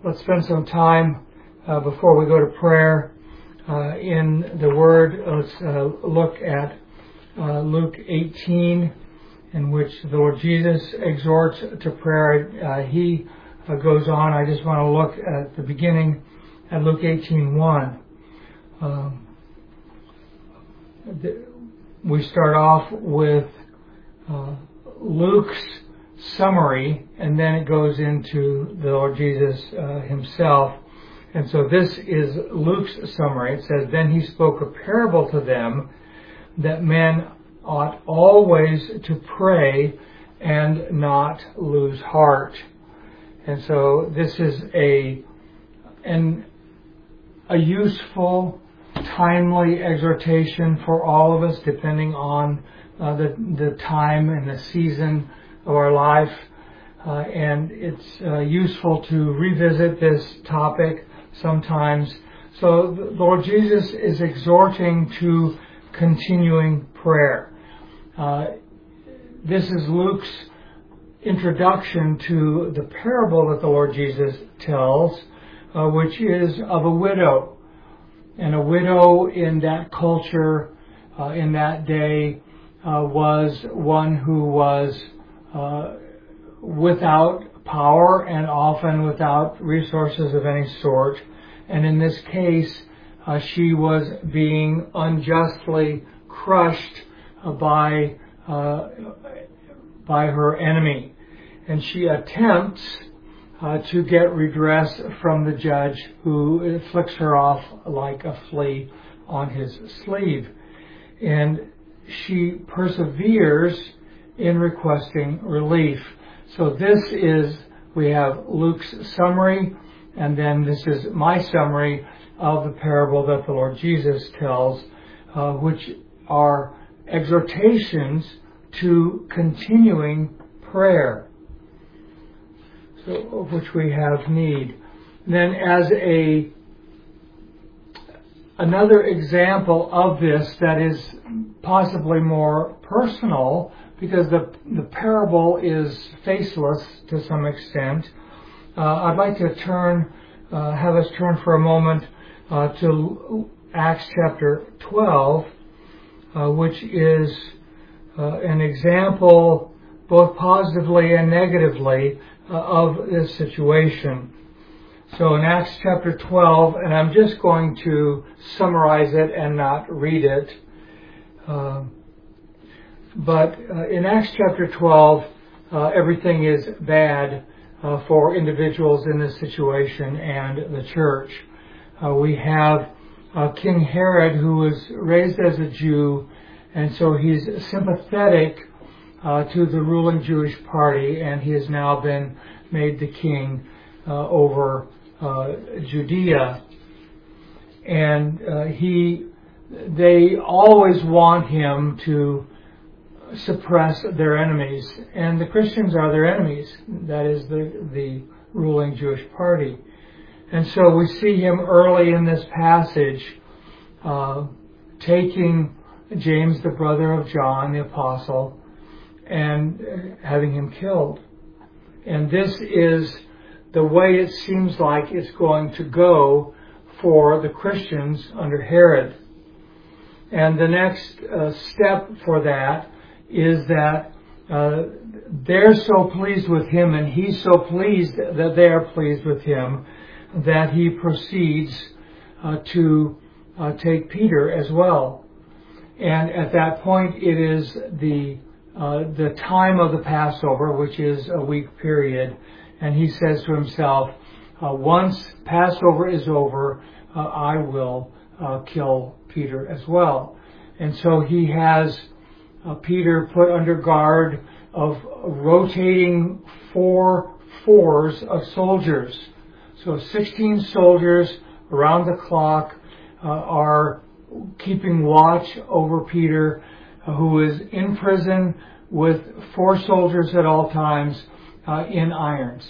Let's spend some time before we go to prayer in the Word. Let's look at Luke 18, in which the Lord Jesus exhorts to prayer. He goes on. I just want to look at the beginning at Luke 18:1. We start off with Luke's summary, and then it goes into the Lord Jesus himself. And so this is Luke's summary. It says, "Then he spoke a parable to them that men ought always to pray and not lose heart." And so this is a useful, timely exhortation for all of us, depending on the time and the season of our life. And it's useful to revisit this topic sometimes. So the Lord Jesus is exhorting to continuing prayer. This is Luke's introduction to the parable that the Lord Jesus tells, which is of a widow. And a widow in that culture, in that day, was one who was without power and often without resources of any sort. And in this case, she was being unjustly crushed by her enemy. And she attempts to get redress from the judge, who flicks her off like a flea on his sleeve. And she perseveres in requesting relief. So we have Luke's summary, and then this is my summary of the parable that the Lord Jesus tells, which are exhortations to continuing prayer, so of which we have need. And then as another example of this that is possibly more personal, because the parable is faceless to some extent, I'd like to have us turn for a moment to Acts chapter 12, which is an example both positively and negatively of this situation. So in Acts chapter 12, and I'm just going to summarize it and not read it, but in Acts chapter 12, everything is bad for individuals in this situation and the church. We have King Herod, who was raised as a Jew, and so he's sympathetic to the ruling Jewish party, and he has now been made the king over Judea. And they always want him to suppress their enemies, and the Christians are their enemies. That is the ruling Jewish party. And so we see him early in this passage taking James, the brother of John, the apostle, and having him killed. And this is the way it seems like it's going to go for the Christians under Herod. And the next step for that is that they're so pleased with him, and he's so pleased that they are pleased with him, that he proceeds to take Peter as well. And at that point, it is the time of the Passover, which is a week period, and he says to himself, once Passover is over, I will kill Peter as well. And so he has Peter put under guard of rotating 4 fours of soldiers. So 16 soldiers around the clock are keeping watch over Peter, who is in prison with 4 soldiers at all times in irons.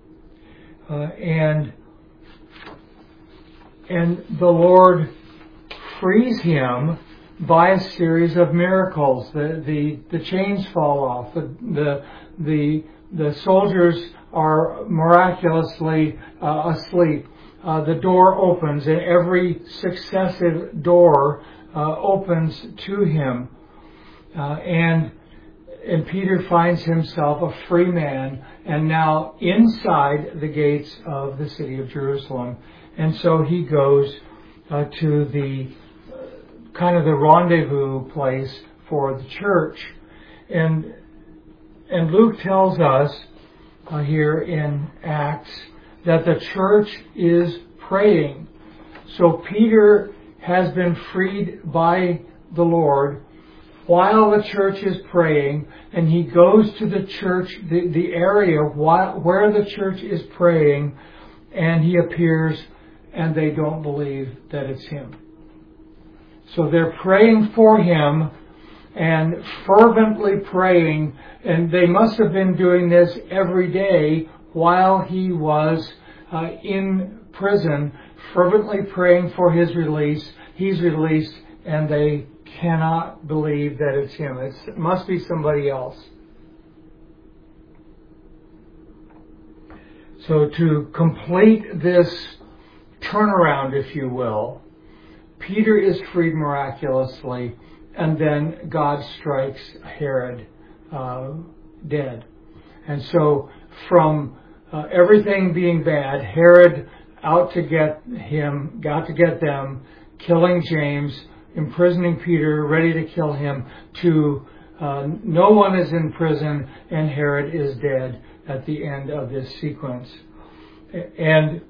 And the Lord frees him by a series of miracles. The chains fall off. The The soldiers are miraculously asleep. The door opens, and every successive door opens to him. And Peter finds himself a free man, and now inside the gates of the city of Jerusalem. And so he goes to the kind of the rendezvous place for the church. And Luke tells us here in Acts that the church is praying. So Peter has been freed by the Lord while the church is praying, and he goes to the church, the area where the church is praying, and he appears, and they don't believe that it's him. So they're praying for him, and fervently praying, and they must have been doing this every day while he was in prison, fervently praying for his release. He's released, and they cannot believe that it's him. It must be somebody else. So to complete this turnaround, if you will, Peter is freed miraculously, and then God strikes Herod dead. And so from everything being bad, Herod out to get them, killing James, imprisoning Peter, ready to kill him, to no one is in prison, and Herod is dead at the end of this sequence. And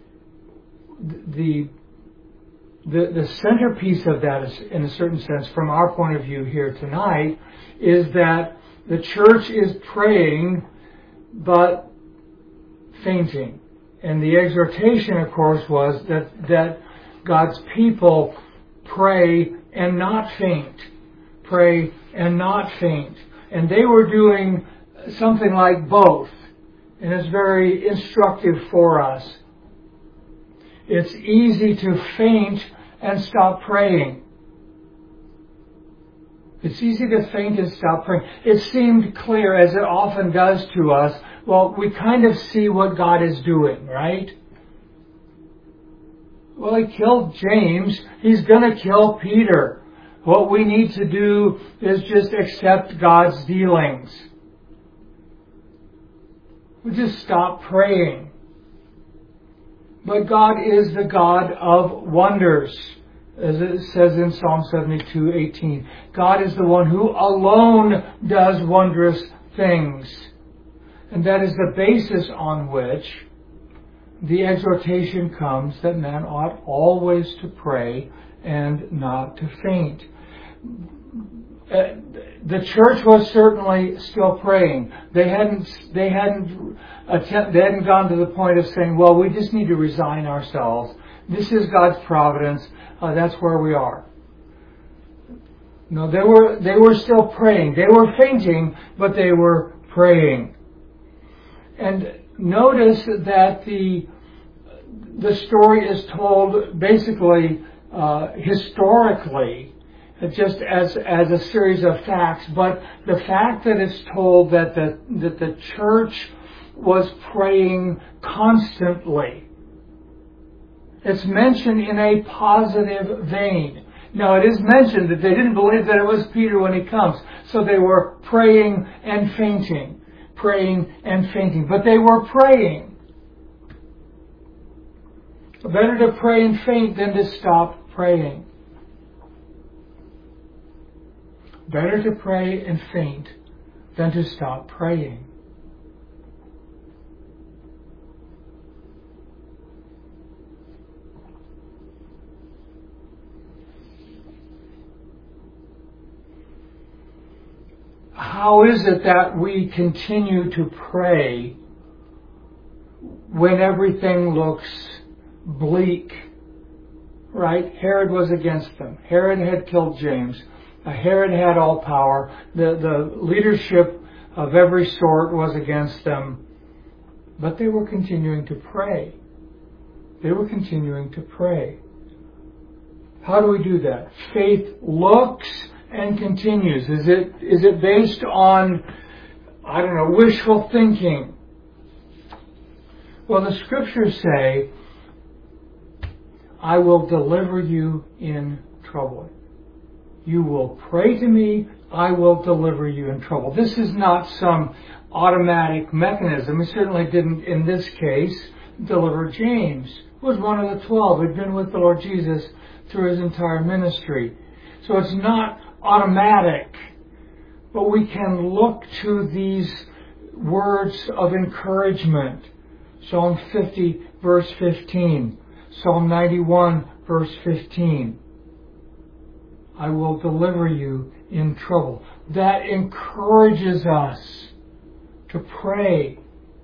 the centerpiece of that is, in a certain sense, from our point of view here tonight, is that the church is praying but fainting. And the exhortation, of course, was that God's people pray and not faint. Pray and not faint. And they were doing something like both. And it's very instructive for us. It's easy to faint and stop praying. It's easy to faint and stop praying. It seemed clear, as it often does to us, well, we kind of see what God is doing, right? Well, he killed James. He's going to kill Peter. What we need to do is just accept God's dealings. We just stop praying. But God is the God of wonders. As it says in Psalm 72:18, God is the one who alone does wondrous things. And that is the basis on which the exhortation comes that man ought always to pray and not to faint. The church was certainly still praying. They hadn't gone to the point of saying, well, we just need to resign ourselves. This is God's providence. That's where we are. No, they were still praying. They were fainting, but they were praying. And notice that the story is told basically historically, just as a series of facts. But the fact that it's told that the church was praying constantly, it's mentioned in a positive vein. Now, it is mentioned that they didn't believe that it was Peter when he comes, so they were praying and fainting. Praying and fainting. But they were praying. Better to pray and faint than to stop praying. Better to pray and faint than to stop praying. How is it that we continue to pray when everything looks bleak? Right? Herod was against them. Herod had killed James. Herod had all power. The leadership of every sort was against them. But they were continuing to pray. They were continuing to pray. How do we do that? Faith looks and continues. Is it based on wishful thinking. Well, the scriptures say, I will deliver you in trouble. You will pray to me, I will deliver you in trouble. This is not some automatic mechanism. He certainly didn't, in this case, deliver James, who was one of the 12, who had been with the Lord Jesus through his entire ministry. So it's not automatic, but we can look to these words of encouragement. Psalm 50, verse 15. Psalm 91, verse 15. I will deliver you in trouble. That encourages us to pray.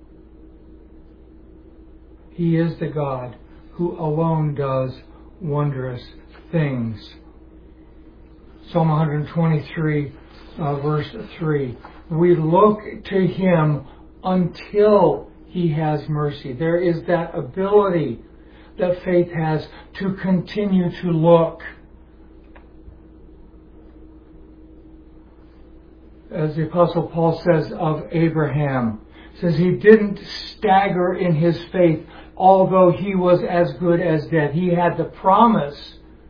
He is the God who alone does wondrous things. Psalm 123, verse 3. We look to Him until He has mercy. There is that ability that faith has to continue to look. As the Apostle Paul says of Abraham, says he didn't stagger in his faith, although he was as good as dead. He had the promise,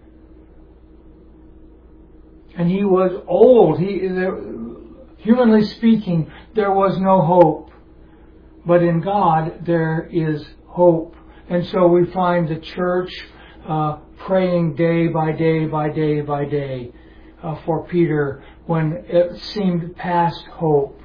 and he was old. Humanly speaking, there was no hope. But in God, there is hope. And so we find the church praying day by day by day by day for Peter when it seemed past hope.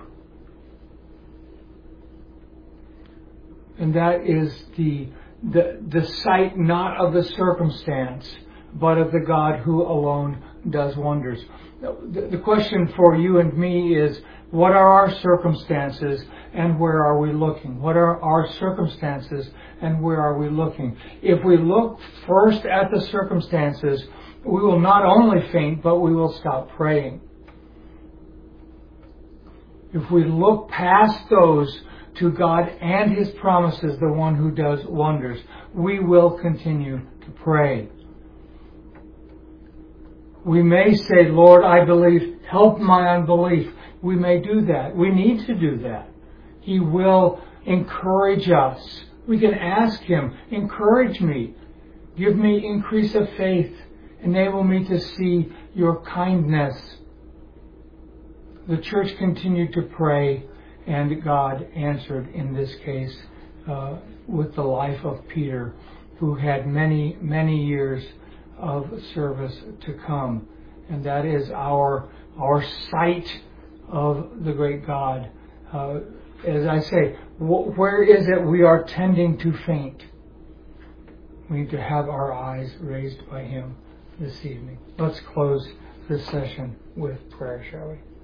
And that is the sight not of the circumstance, but of the God who alone does wonders. The question for you and me is, what are our circumstances and where are we looking? What are our circumstances and where are we looking? If we look first at the circumstances, we will not only faint, but we will stop praying. If we look past those to God and His promises, the one who does wonders, we will continue to pray. We may say, Lord, I believe, help my unbelief. We may do that. We need to do that. He will encourage us. We can ask Him, encourage me. Give me increase of faith. Enable me to see your kindness. The church continued to pray, and God answered in this case with the life of Peter, who had many, many years of service to come. And that is our sight of the great God. As I say, where is it we are tending to faint? We need to have our eyes raised by Him this evening. Let's close this session with prayer, shall we?